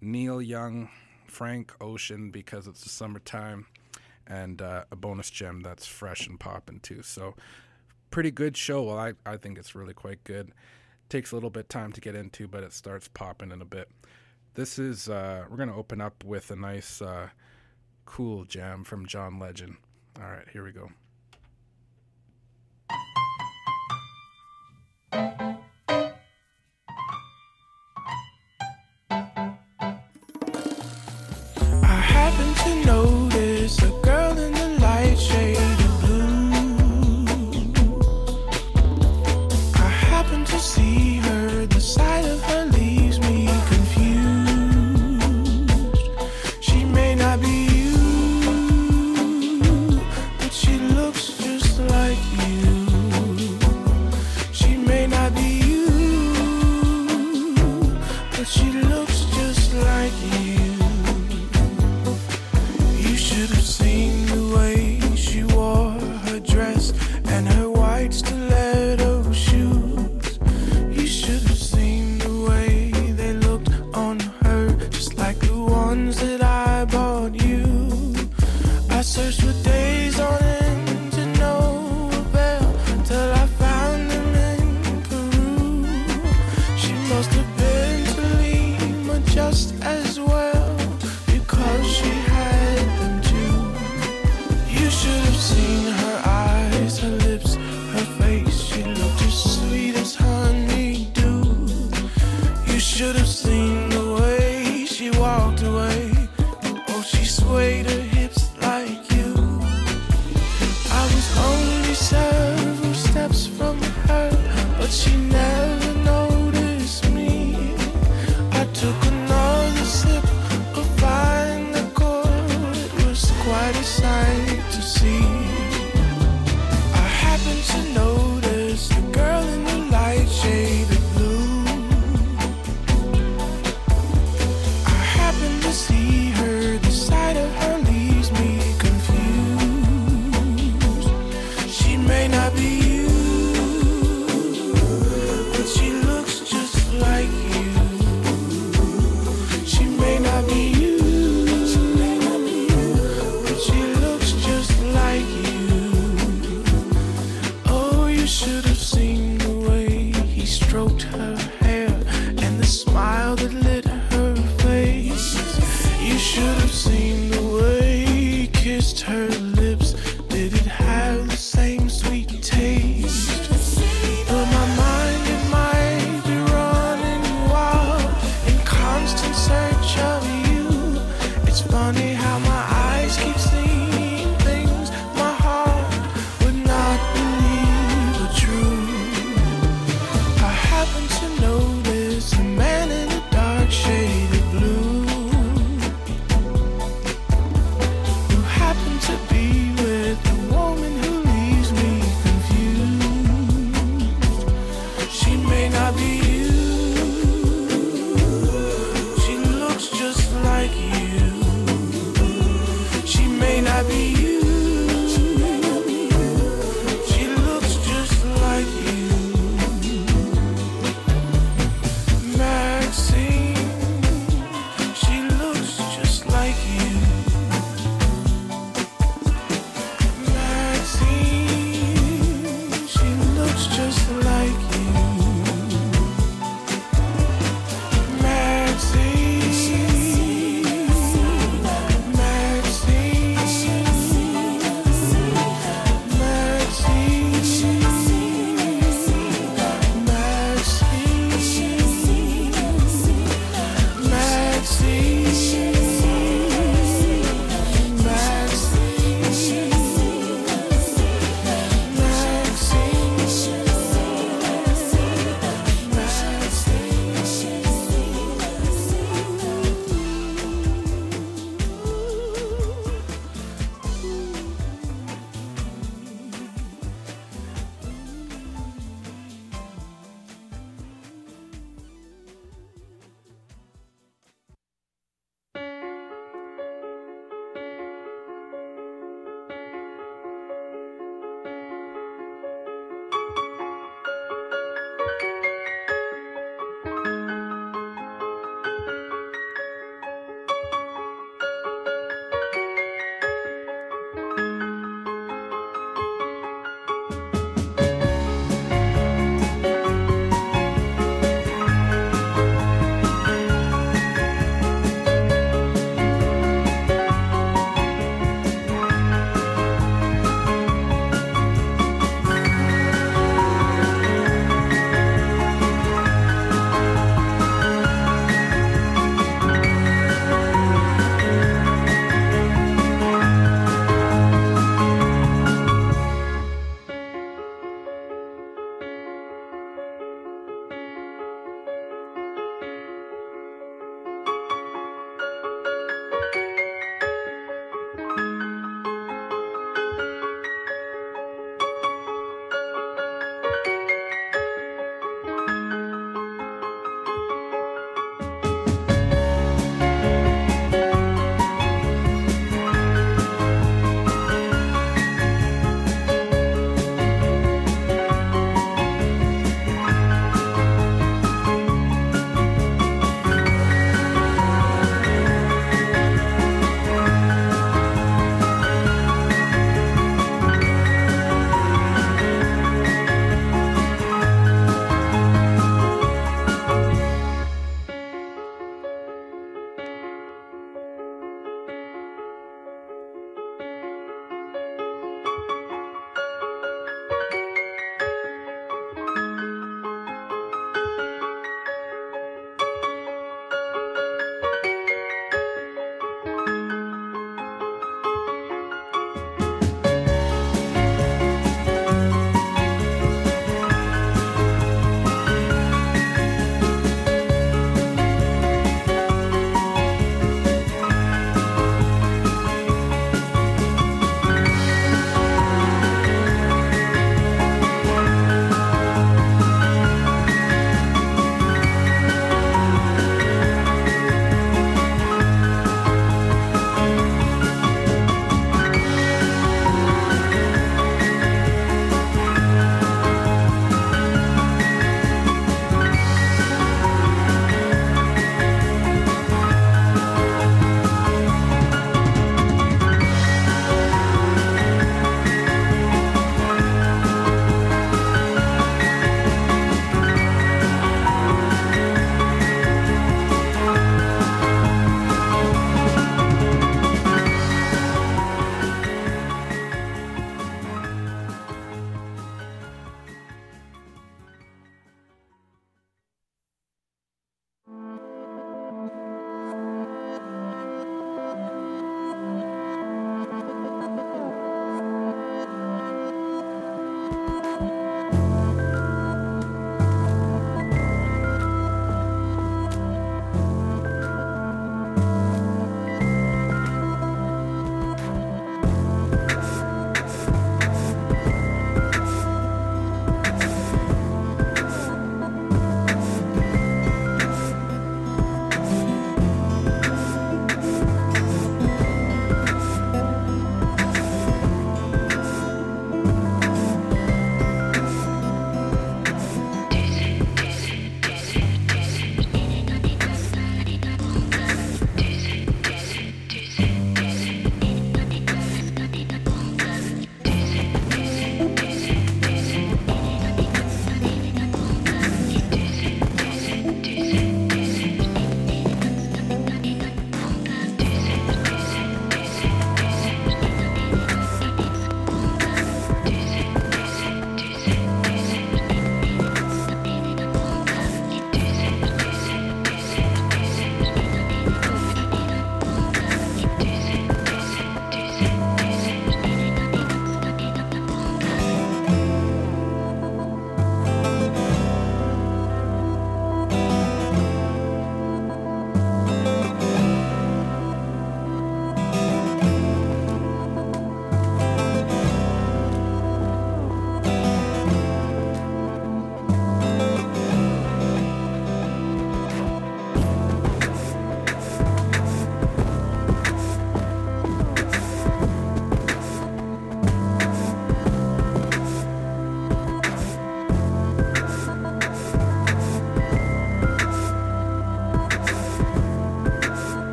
Neil Young, Frank Ocean, because it's the summertime, and a bonus gem that's fresh and popping too. So pretty good show. Well, I think it's really quite good. Takes a little bit time to get into, but it starts popping in a bit. This is, we're going to open up with a nice, cool jam from John Legend. All right, here we go. I happen to notice a girl in the light shade of blue. I happen to see her, the sight of her leaves me confused. She may not be you, but she looks just like you. She may not be you, but she looks just like you. You should have seen the way she wore her dress and her white stiletto shoes. You should have seen the way they looked on her, just like the ones that I bought you. I searched for days on end to no avail, till I found them in Peru. She must have been to Lima just as well, because she had them too. You should have seen her eyes, her lips, her face. She looked as sweet as honeydew. You should have seen the way she walked away. Oh, she swayed her hips like you. I was only several steps from her, but she never noticed me. I took another sip of fine liquor. It was quite a sight to see. I happened to notice the girl in the light shade of blue. I happened to see her, the sight of her leaves me confused. She may not be you, but she looks just like you. She may not be you, but she looks just like you. Oh, you should have seen the way he stroked her hair and the smile that lit her face. You should have seen the way he kissed her lips. Did it have the same sweet taste? But my mind, it might be running wild in constant search of you. It's funny how my eyes keep seeing things my heart would not believe were true. I happen to notice a man in a dark shade of blue, who happened to be with a woman who leaves me confused. She may not be you, she looks just like you.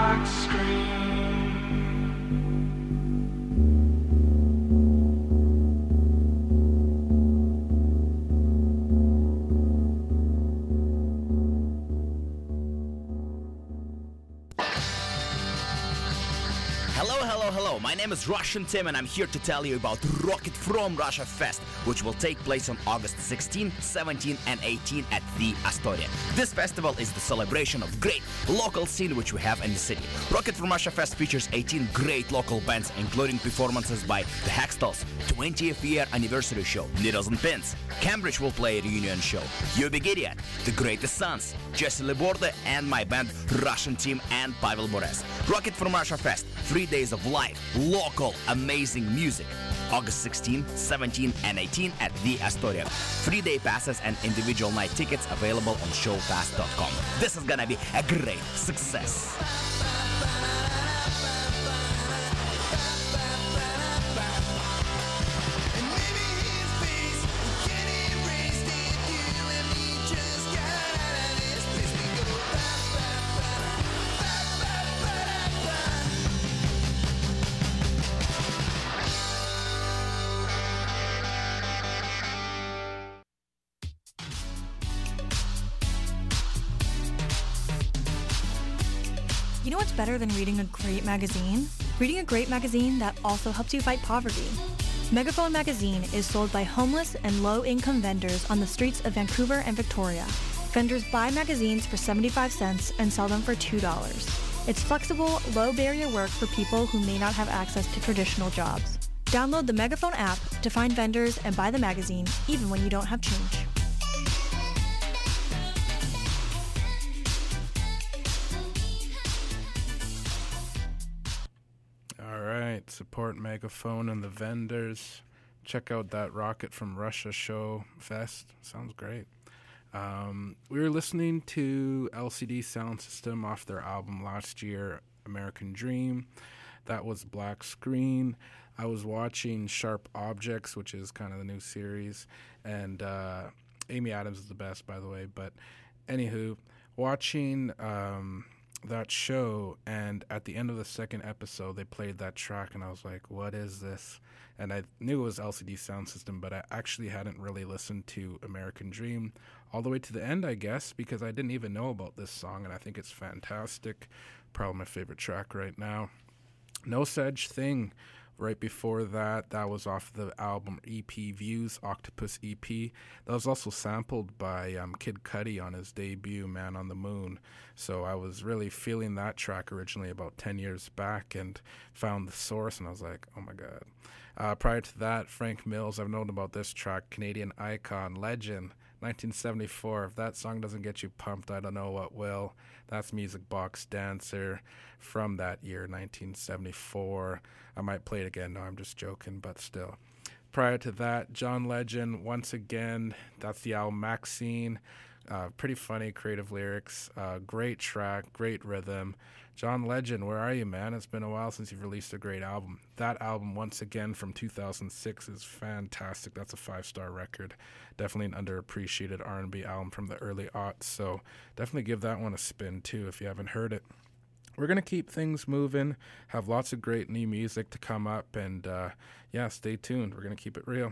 black screen. Hello, my name is Russian Tim and I'm here to tell you about Rocket from Russia Fest, which will take place on August 16, 17 and 18 at the Astoria. This festival is the celebration of great local scene which we have in the city. Rocket from Russia Fest features 18 great local bands, including performances by the Hextals, 20th year anniversary show, Needles and Pins. Cambridge will play a reunion show, Yubi Gideon, The Greatest Sons, Jesse Leborde and my band Russian Team and Pavel Bores. Rocket from Russia Fest, 3 days of live, local, amazing music. August 16, 17 and 18 at the Astoria. 3-day passes and individual night tickets available on showpass.com. This is gonna be a great success. You know what's better than reading a great magazine? Reading a great magazine that also helps you fight poverty. Megaphone magazine is sold by homeless and low-income vendors on the streets of Vancouver and Victoria. Vendors buy magazines for 75 cents and sell them for $2. It's flexible, low-barrier work for people who may not have access to traditional jobs. Download the Megaphone app to find vendors and buy the magazine, even when you don't have change. Support Megaphone and the vendors. Check out that Rocket from Russia show fest. Sounds great. We were listening to LCD Sound System off their album last year, American Dream. That was Black Screen. I was watching Sharp Objects, which is kind of the new series, and Amy Adams is the best, by the way. But anywho, watching that show, and at the end of the second episode they played that track and I was like, what is this? And I knew it was LCD Sound System, but I actually hadn't really listened to American Dream all the way to the end, I guess, because I didn't even know about this song, and I think it's fantastic. Probably my favorite track right now. No Such Thing right before that was off the album EP Views, Octopus EP. That was also sampled by Kid Cudi on his debut, Man on the Moon. So I was really feeling that track originally about 10 years back and found the source, and I was like, oh my God. Prior to that, Frank Mills, I've known about this track, Canadian Icon, Legend, 1974. If that song doesn't get you pumped, I don't know what will. That's Music Box Dancer from that year, 1974. I might play it again. No, I'm just joking, but still. Prior to that, John Legend, once again. That's the album Maxine. Pretty funny, creative lyrics. Great track, great rhythm. John Legend, where are you, man? It's been a while since you've released a great album. That album, once again, from 2006 is fantastic. That's a 5-star record. Definitely an underappreciated R&B album from the early aughts, so definitely give that one a spin, too, if you haven't heard it. We're going to keep things moving, have lots of great new music to come up, and, yeah, stay tuned. We're going to keep it real.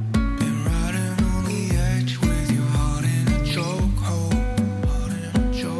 Been riding on the edge with your heart in a chokehold.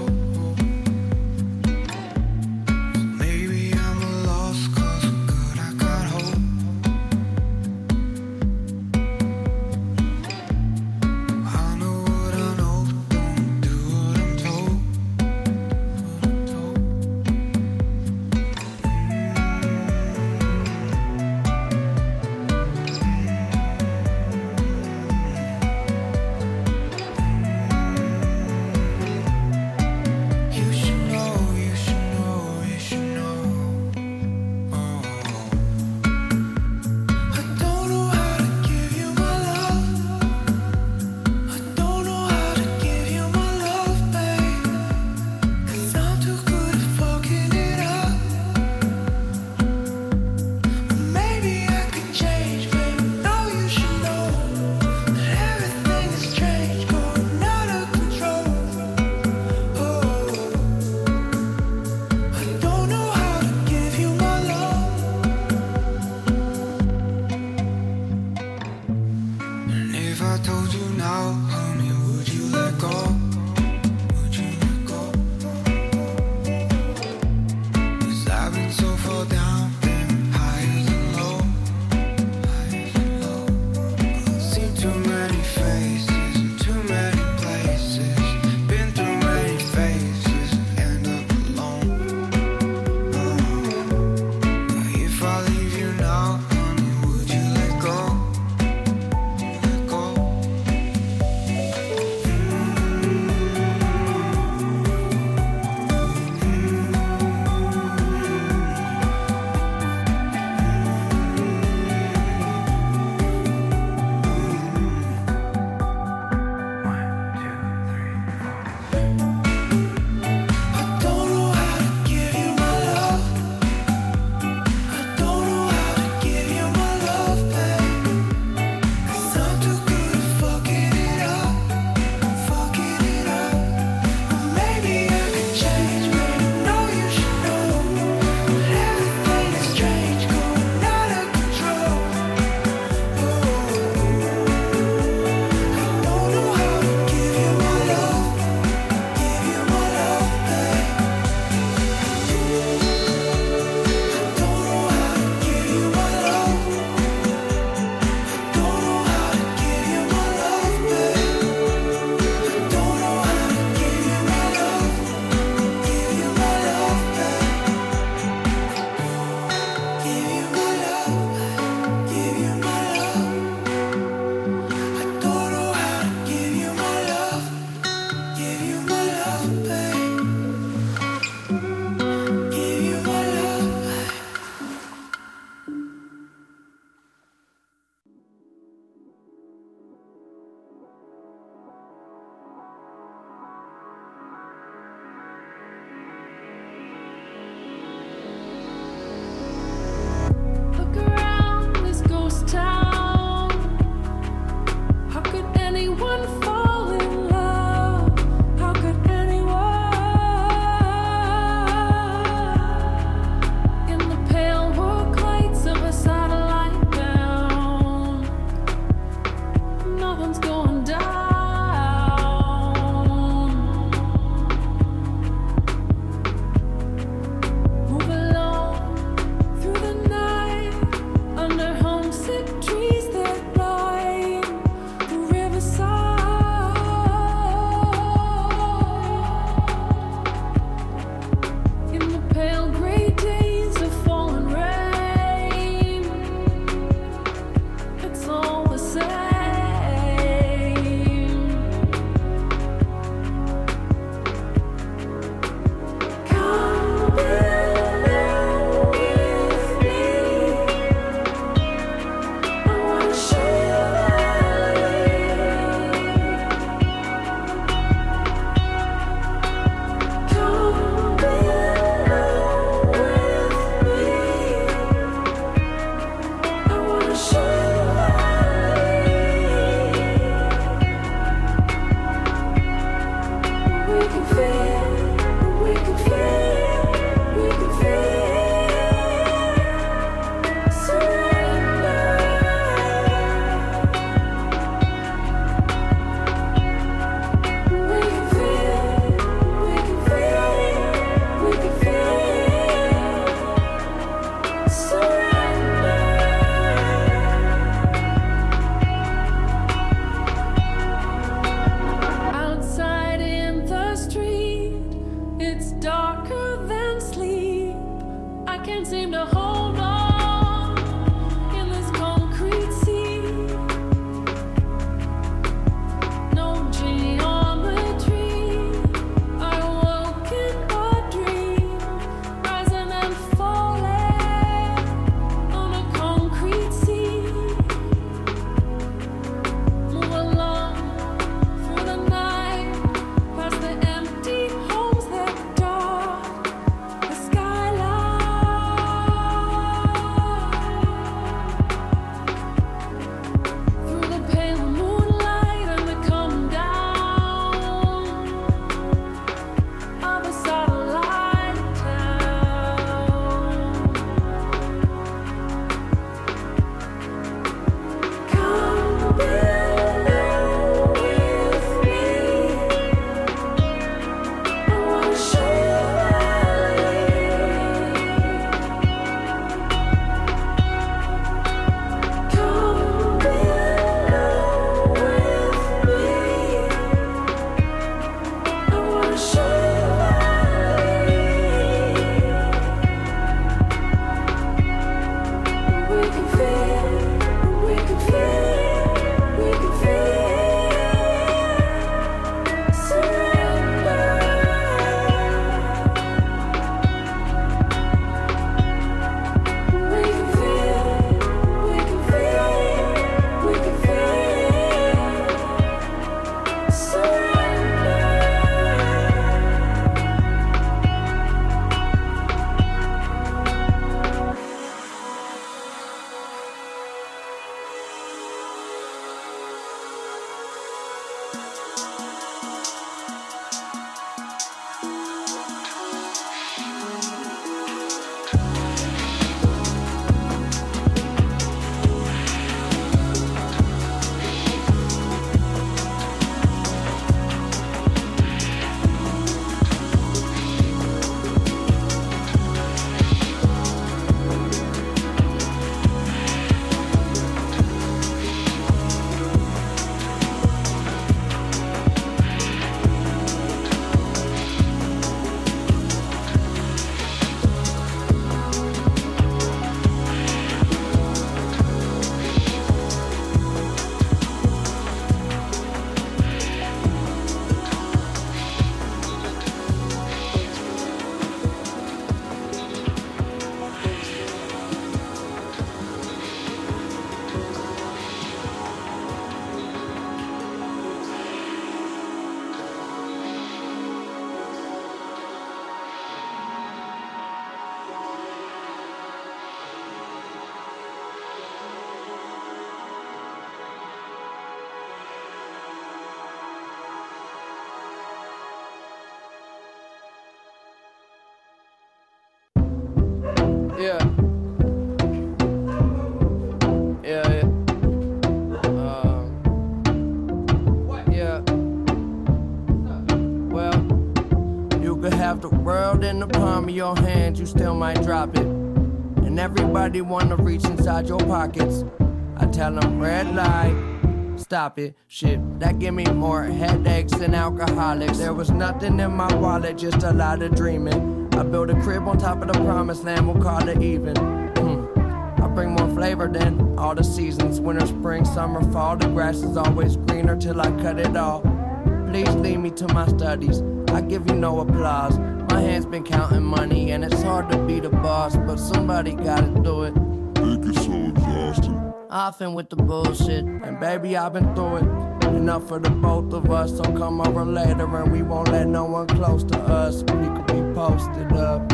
world in the palm of your hand, you still might drop it. And everybody wanna reach inside your pockets. I tell them red light, stop it, shit, that give me more headaches than alcoholics. There was nothing in my wallet, just a lot of dreaming. I built a crib on top of the promised land, we'll call it even. I bring more flavor than all the seasons. Winter, spring, summer, fall, the grass is always greener till I cut it all. Please lead me to my studies, I give you no applause. My hand's been counting money and it's hard to be the boss, but somebody gotta do it. Make it so exhausting. Often with the bullshit, and baby I've been through it. Enough for the both of us, so come over later and we won't let no one close to us. We could be posted up.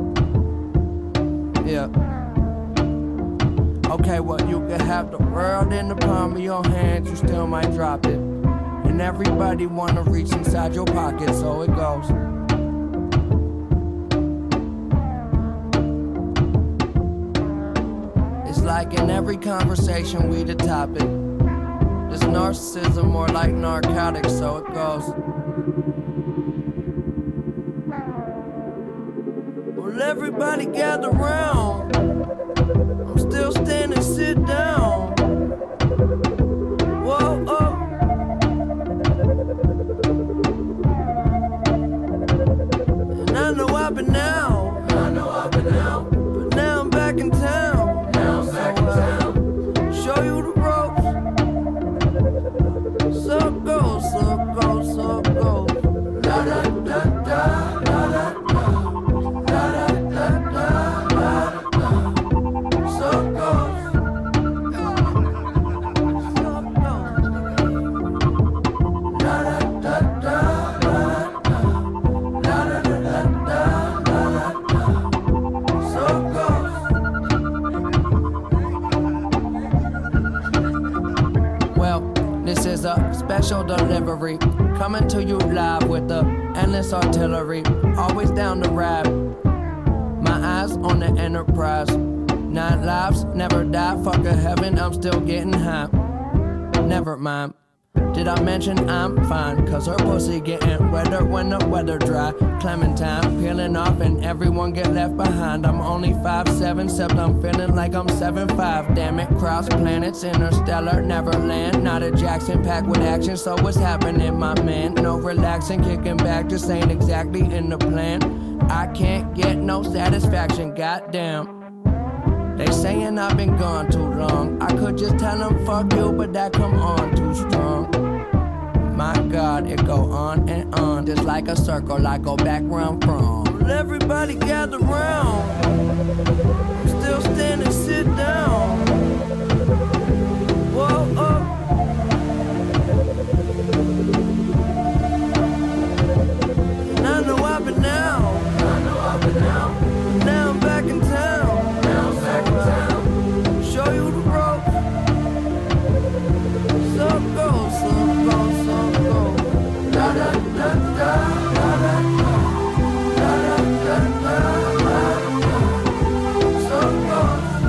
Yeah. Okay, well you could have the world in the palm of your hands, you still might drop it. And everybody wanna reach inside your pocket, so it goes. It's like in every conversation we the topic. This narcissism more like narcotics, so it goes. Well, everybody gather round. I'm still standing, sit down. Whoa, oh. And I know I've been out. But now I'm back in town. Show you the ropes. So go, so go, so go. Da da da da da da da da da da. So goes. So goes. Da da da da da da da da da. So goes. Well, this is a special delivery, coming to you live with the endless artillery, always down to rap. My eyes on the Enterprise, 9 lives, never die, fuck a heaven, I'm still getting high. Never mind, did I mention I'm fine? Cause her pussy getting wetter when the weather dry. Clementine peeling off and everyone get left behind. I'm only 5'7", except I'm feeling like I'm 7'5". Damn it, cross planets, interstellar, Neverland. Not a Jackson packed with action, so what's happening, my man? No relaxing, kicking back, just ain't exactly in the plan. I can't get no satisfaction, goddamn. They saying I've been gone too long. I could just tell them fuck you, but that come on too strong. My God, it go on and on, just like a circle, I go back where I'm from. Well, everybody gather round. I'm still standing, sit down. Whoa, oh. And I know I've been out. But now I'm back in town. Show you the ropes. So go, so go, so go. Da da da da da da da da da da da. So go.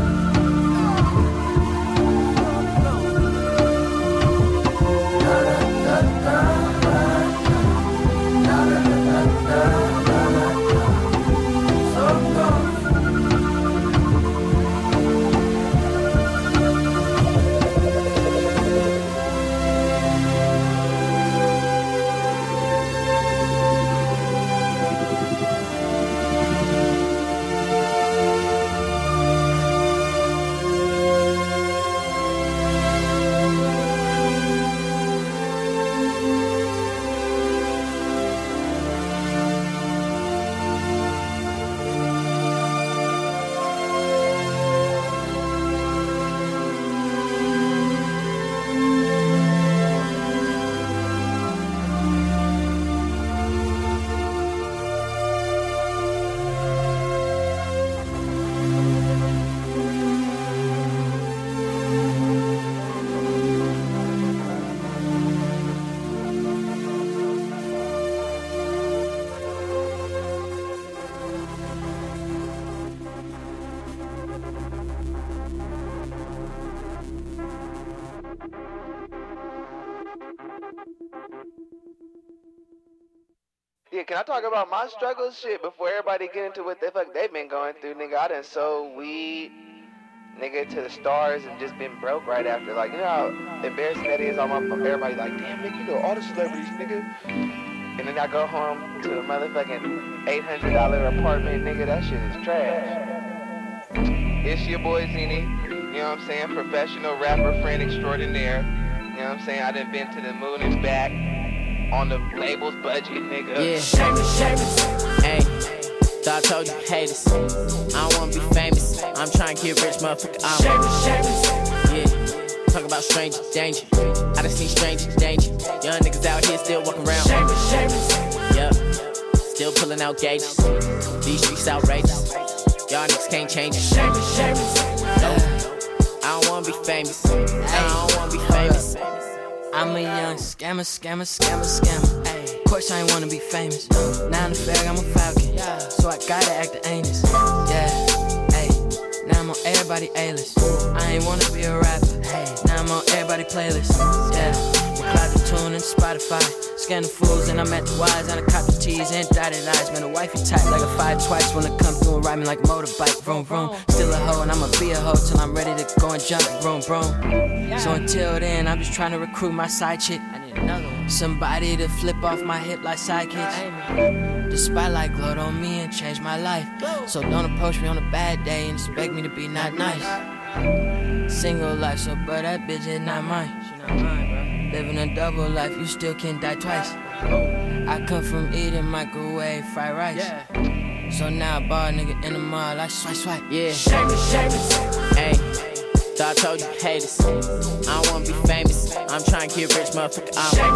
Yeah, can I talk about my struggles? Shit, before everybody get into what the fuck they've been going through, nigga. I done sold weed, nigga, to the stars and just been broke right after. Like, you know how embarrassing that is? Everybody like, damn, nigga, you know all the celebrities, nigga. And then I go home to a motherfucking $800 apartment, nigga. That shit is trash. It's your boy Zini, you know what I'm saying? Professional rapper, friend extraordinaire. You know what I'm saying? I done been to the moon and back on the label's budget, nigga. Yeah. Hey, thought I told you haters. I don't wanna be famous. I'm trying to get rich, motherfucker. Yeah. Talk about stranger danger. I done seen stranger danger. Young niggas out here still walking around. Yup. Still pulling out gauges. These streets outrageous. Y'all niggas can't change it. No. I don't wanna be famous. I don't wanna be famous. I'm a young scammer. Of course I ain't wanna be famous. Now in the fag, I'm a falcon. So I gotta act the anus. Yeah, hey. Now I'm on everybody A-list. I ain't wanna be a rapper. Now I'm on everybody playlist. Yeah, cloud the tune and Spotify. Scan the fools and I'm at the Y's. And I cop the T's and dotted I's. Man, the wifey tight like a 5 twice. Wanna come through and ride me like a motorbike. Vroom, vroom. Still a hoe and I'ma be a hoe till I'm ready to go and jump. Vroom, vroom. So until then, I'm just trying to recruit my side chick. I need another one. Somebody to flip off my hip like sidekicks. The spotlight glowed on me and changed my life. So don't approach me on a bad day and expect me to be not nice. Single life, so bro, that bitch is not mine. She not mine, bro. Living a double life, you still can die twice. I come from eating microwave fried rice. So now I ball nigga in the mall, like swipe. Yeah. Hey, thought I told you haters. I don't wanna be famous. I'm trying to get rich, motherfucker.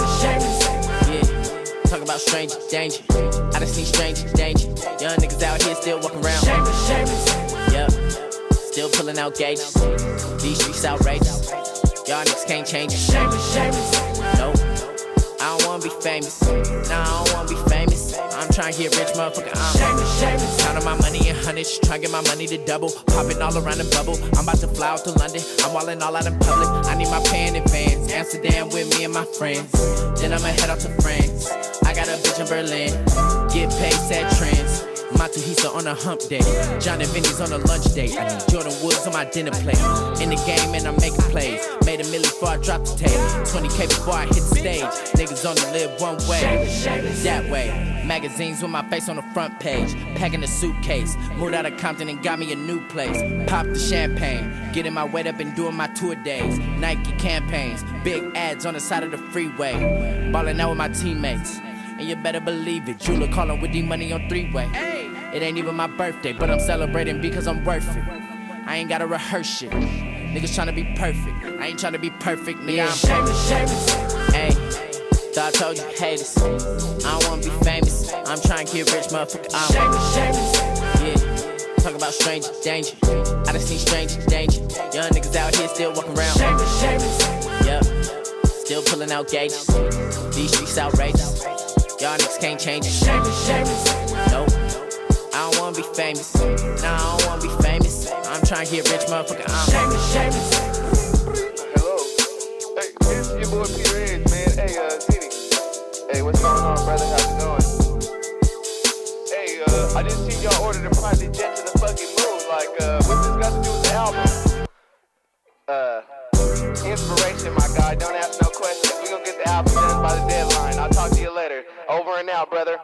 Yeah. Talk about stranger danger. I done seen stranger danger. Young niggas out here still walking around. Yup. Still pulling out gauges. These streets outrageous. Y'all niggas can't change it. Nope. I don't wanna be famous. Nah, I don't wanna be famous. I'm trying to get rich, motherfucker. Counting my money in hundreds, trying to get my money to double. Popping all around the bubble. I'm about to fly out to London. I'm walling all out in public. I need my pay in advance. Amsterdam with me and my friends. Then I'ma head out to France. I got a bitch in Berlin. Get paid, sad trends. Matuhisa on a hump day. John and Vinny's on a lunch date. I need Jordan Woods on my dinner plate. In the game and I'm making plays. Made a million before I dropped the tape. 20K before I hit the stage. Niggas only live one way. That way. Magazines with my face on the front page. Packing a suitcase. Moved out of Compton and got me a new place. Pop the champagne. Getting my weight up and doing my tour days. Nike campaigns. Big ads on the side of the freeway. Balling out with my teammates. And you better believe it. Jula calling with D-Money on 3-way. It ain't even my birthday, but I'm celebrating because I'm worth it. I ain't gotta rehearse shit. Niggas tryna be perfect. I ain't tryna be perfect, nigga. I'm hey, thought I told you haters. I don't wanna be famous. I'm trying to get rich, motherfucker. Yeah. Talk about stranger danger. I done seen stranger danger. Young niggas out here still walking around. Yup. Still pulling out gauges. These streets outrageous. Y'all niggas can't change it. Nope. I don't wanna be famous. Nah, I don't wanna be famous. I'm trying to get rich, motherfucker. Hello. Hey, this is your boy Peter Edge, man. Hey, Zini. Hey, what's going on, brother? How's it going? Hey, I just seen y'all order the private jet to the fucking moon. Like, what's this got to do with the album? Inspiration, my guy. Don't ask no questions. We gonna get the album done by the deadline. I'll talk to you later. Over and out, brother.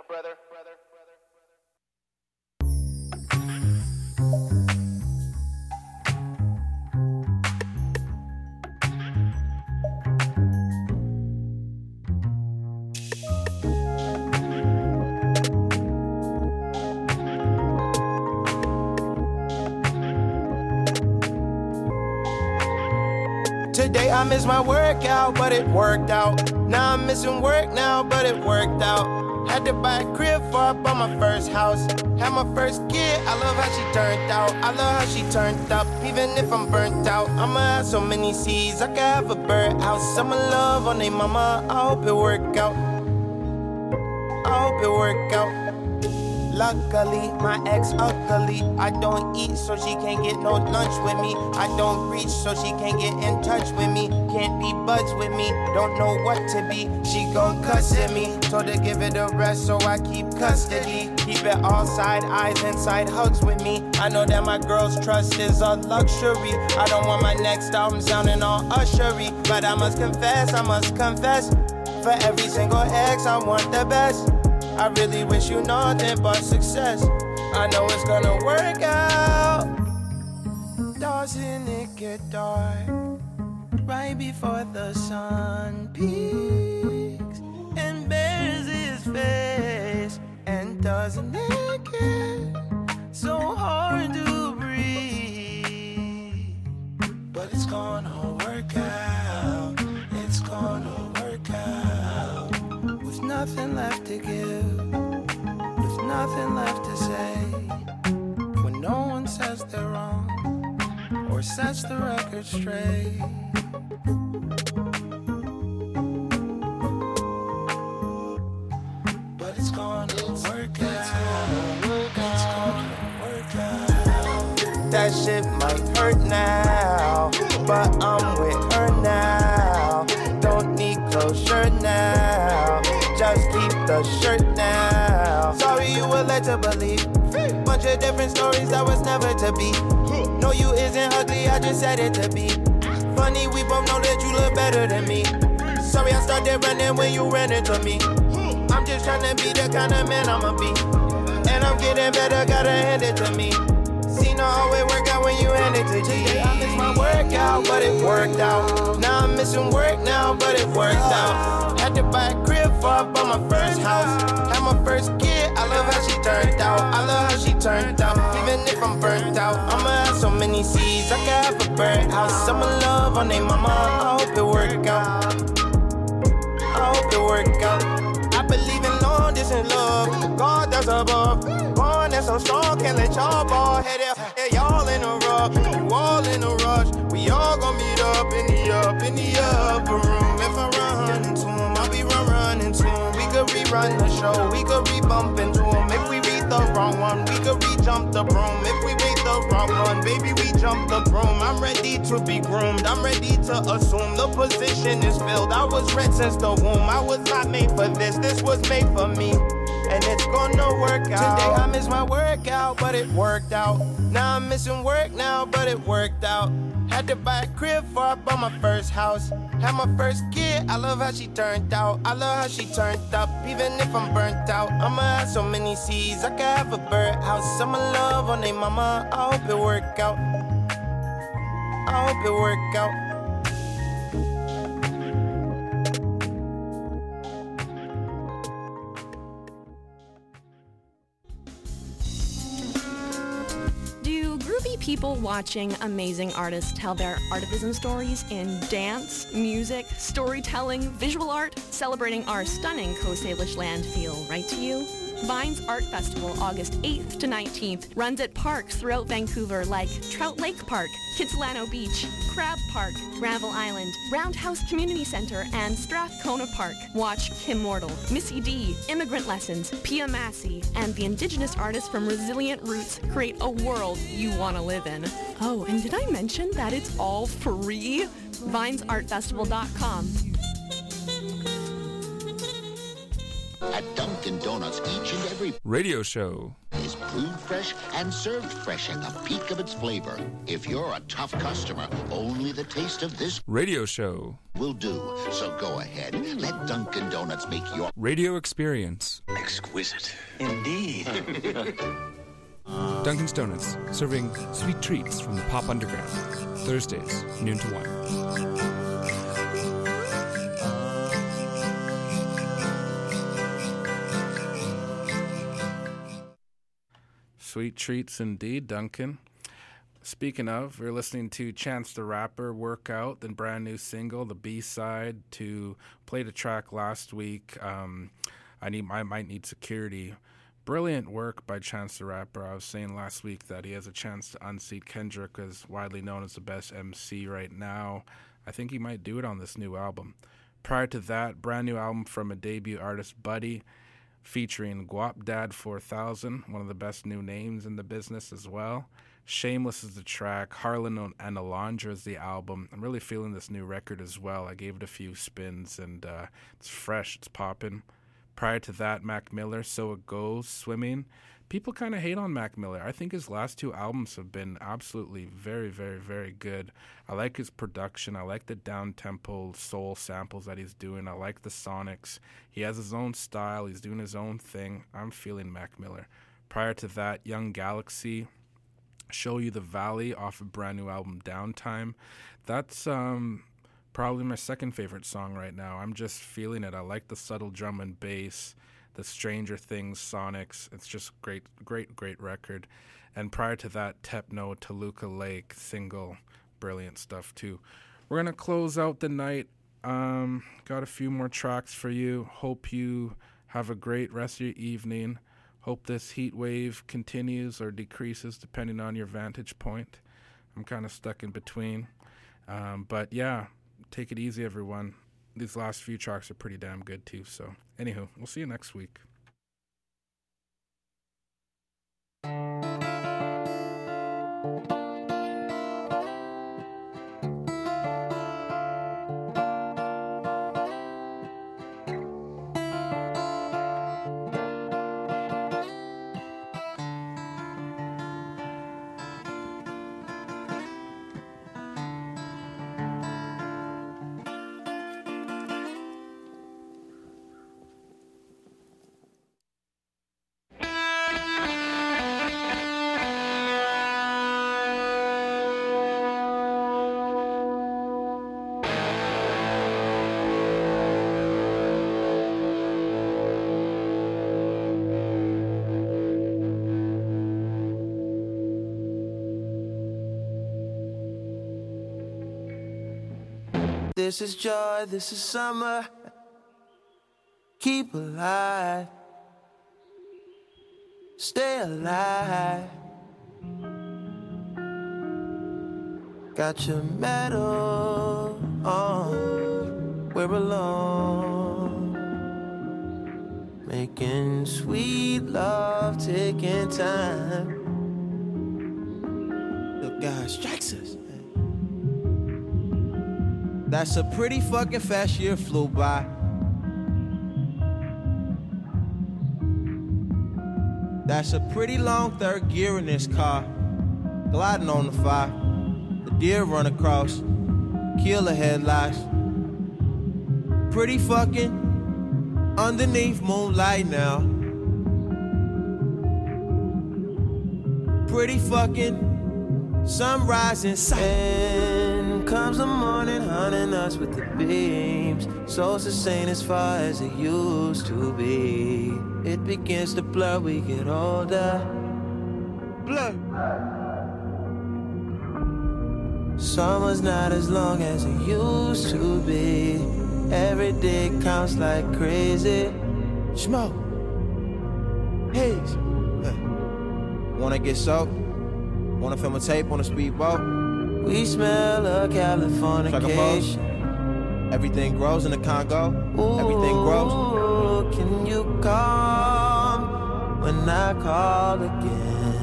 Today I missed my workout, but it worked out. Now I'm missing work now, but it worked out. Had to buy a crib for I bought my first house. Had my first kid, I love how she turned out. I love how she turned up, even if I'm burnt out. I'ma have so many seeds, I could have a birdhouse. I'ma love on they mama, I hope it work out. I hope it work out. Luckily, my ex ugly. I don't eat, so she can't get no lunch with me. I don't reach, so she can't get in touch with me. Can't be buds with me, don't know what to be. She gon' cuss at me, told her give it a rest, so I keep custody. Keep it all side eyes, inside hugs with me. I know that my girl's trust is a luxury. I don't want my next album sounding all ushery, but I must confess, for every single ex, I want the best. I really wish you nothing but success. I know it's gonna work out. Doesn't it get dark right before the sun peaks and bears his face? And doesn't it get so hard to breathe? But it's gonna work out. It's gonna work out. With nothing left to give, with nothing left to say. When no one says they're wrong or sets the record straight. But it's gonna work out. It's gonna work out. That shit might hurt now, but I'm with her now. Don't need closure now. Just keep the shirt now. Sorry you were led to believe. Bunch of different stories that was never to be. No, you isn't ugly, I just said it to be. Funny, we both know that you look better than me. Sorry I started running when you ran into me. I'm just trying to be the kind of man I'ma be. And I'm getting better, gotta hand it to me. See, no, always work out when you hand it to G. Today I missed my workout, but it worked out. Now I'm missing work now, but it worked out. Had to buy a crib for I bought my first house. Had my first kid, I love how she turned out. I love how she turned out. Even if I'm burnt out, I'ma have so many seeds. I can have a birdhouse. Summer love on they mama, I hope it work out. I hope it work out. I believe in long distance love. God that's above. Born that's so strong, can't let y'all ball head out. Yeah, y'all in a rush, you all in a rush. We all gon' meet up in the upper room. If I run into him, I'll be running to him. We could rerun the show, we could re-bump into him. If we read the wrong one, we could re-jump the broom. If we read the wrong one, baby, we jump the broom. I'm ready to be groomed, I'm ready to assume the position is filled. I was red since the womb, I was not made for this was made for me. And it's gonna work out. Today I missed my workout, but it worked out. Now I'm missing work now, but it worked out. Had to buy a crib for I bought my first house. Had my first kid, I love how she turned out. I love how she turned up, even if I'm burnt out. I'ma have so many seeds, I can have a birdhouse. Summer love on they mama, I hope it work out. I hope it work out. People watching amazing artists tell their artivism stories in dance, music, storytelling, visual art, celebrating our stunning Coast Salish land feel right to you? Vines Art Festival, August 8th to 19th, runs at parks throughout Vancouver like Trout Lake Park, Kitsilano Beach, Crab Park, Granville Island, Roundhouse Community Center, and Strathcona Park. Watch Kim Mortal, Missy D, Immigrant Lessons, Pia Massey, and the Indigenous artists from Resilient Roots create a world you want to live in. Oh, and did I mention that it's all free? VinesArtFestival.com. At Dunkin' Donuts, each and every radio show is brewed fresh and served fresh at the peak of its flavor. If you're a tough customer, only the taste of this radio show will do. So go ahead, let Dunkin' Donuts make your radio experience exquisite. Indeed. Dunkin's Donuts, serving sweet treats from the pop underground. Thursdays, noon to 1. Sweet treats indeed, Duncan. Speaking of, we're listening to Chance the Rapper, Workout, the brand new single, the B-side to Played a track last week. I Might Need Security. Brilliant work by Chance the Rapper. I was saying last week that he has a chance to unseat Kendrick as widely known as the best MC right now. I think he might do it on this new album. Prior to that, brand new album from a debut artist, Buddy. featuring Guap Dad 4000, one of the best new names in the business as well. Shameless is the track. Harlan and Alondra is the album. I'm really feeling this new record as well. I gave it a few spins, and it's fresh. It's popping. Prior to that, Mac Miller, So It Goes, Swimming. People kind of hate on Mac Miller. I think his last two albums have been absolutely very, very, very good. I like his production. I like the down-tempo soul samples that he's doing. I like the sonics. He has his own style. He's doing his own thing. I'm feeling Mac Miller. Prior to that, Young Galaxy, Show You the Valley off a brand new album, Downtime. That's probably my second favorite song right now. I'm just feeling it. I like the subtle drum and bass, the Stranger Things sonics. It's just great, great, great record. And prior to that, Tepno, Toluca Lake single, brilliant stuff too. We're going to close out the night. Got a few more tracks for you. Hope you have a great rest of your evening. Hope this heat wave continues or decreases depending on your vantage point. I'm kind of stuck in between. But yeah, take it easy, everyone. These last few tracks are pretty damn good too. So anywho, we'll see you next week. This is joy, this is summer. Keep alive. Stay alive. Got your medal on. We're alone. Making sweet love, taking time. Look, God strikes us. That's a pretty fucking fast year flew by. That's a pretty long third gear in this car. Gliding on the fire. The deer run across. Killer headlights. Pretty fucking underneath moonlight now. Pretty fucking sunrise inside. Comes the morning, hunting us with the beams. Souls the same as far as it used to be. It begins to blur, we get older. Blur. Summer's not as long as it used to be. Every day counts like crazy. Smoke. Haze. Wanna get soaked? Wanna film a tape on a speedboat? We smell of Californication. Everything grows in the Congo. Everything grows. Can you come when I call again?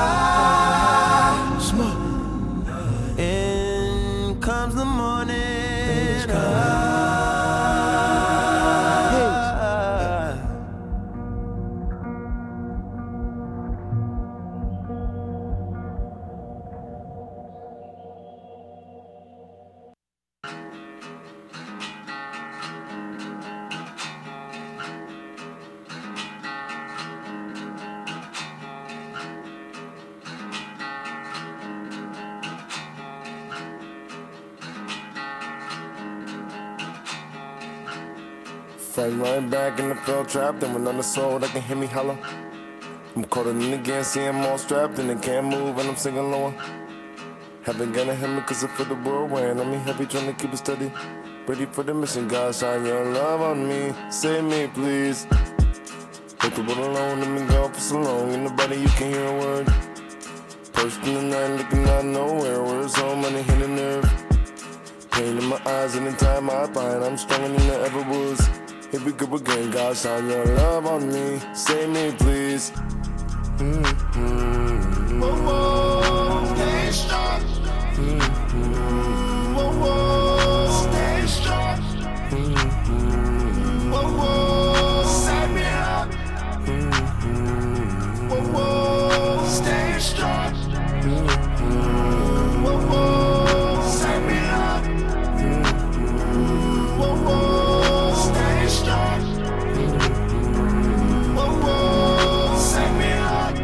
Comes the morning. Fight right back in the fell trap, then when on the soul, they can hear me holler. I'm caught in again, see I'm all strapped, and they can't move, and I'm singing lower. Haven't gotta hit me cause I feel the whirlwind. I'm happy trying to keep it steady. Ready for the mission, God, shine your love on me. Save me, please. Let the world alone, let me go for so long. Ain't nobody you can hear a word. First in the night, looking out nowhere. Words so many hit a nerve. Pain in my eyes, anytime I find I'm stronger than I ever was. Here we go again, God, shine your love on me. Save me, please. Whoa, whoa, stay strong. Whoa, whoa, stay strong. Whoa, whoa, set me up. Whoa, whoa, stay strong. Whoa, whoa, set me up. Whoa, whoa, stay strong. Whoa, whoa, set me up.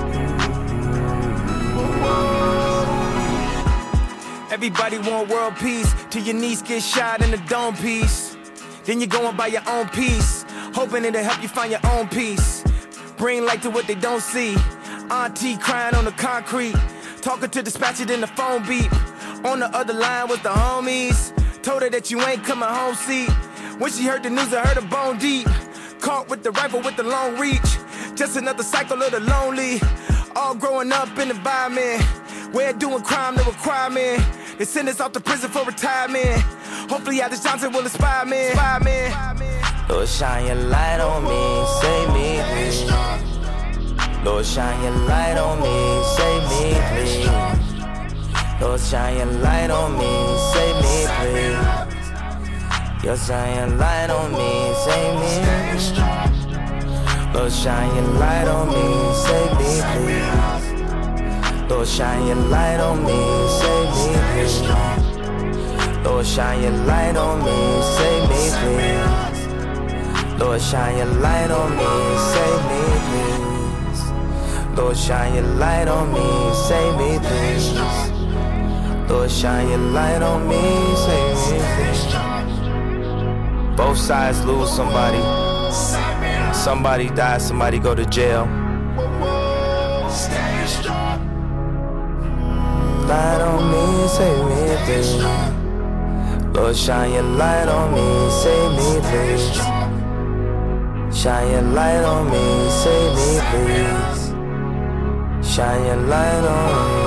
Whoa, whoa. Everybody want world peace, till your niece get shot in the dome piece. Then you go and buy your own piece, hoping it'll help you find your own peace. Bring light to what they don't see. Auntie crying on the concrete, talking to dispatcher, then the phone beep. On the other line was the homies, told her that you ain't coming home, see. When she heard the news, I heard her bone deep. Caught with the rifle with the long reach, just another cycle of the lonely. All growing up in the environment where doing crime, the requirement. They send us off to prison for retirement. Hopefully Alice Johnson will inspire me. Lord, shine your light on me, save me, please. Lord, shine your light on me, save me, please. Lord, shine your light on me, save me, please. Lord, shine your light on me, save me. Lord, shine your light on me, save me, please. Lord, shine your light on me, save me, please. Lord, shine your light on me, save me, please. Lord, shine your light on me, save me, please. Lord, shine your light on me, save me, please. Lord, shine your light on me, save me, please. Both sides lose somebody. Somebody dies, somebody go to jail. Light on me, save me, please. Lord, shine your light on me, save me, please. Shine your light on me, save me, please. Shine your light on me.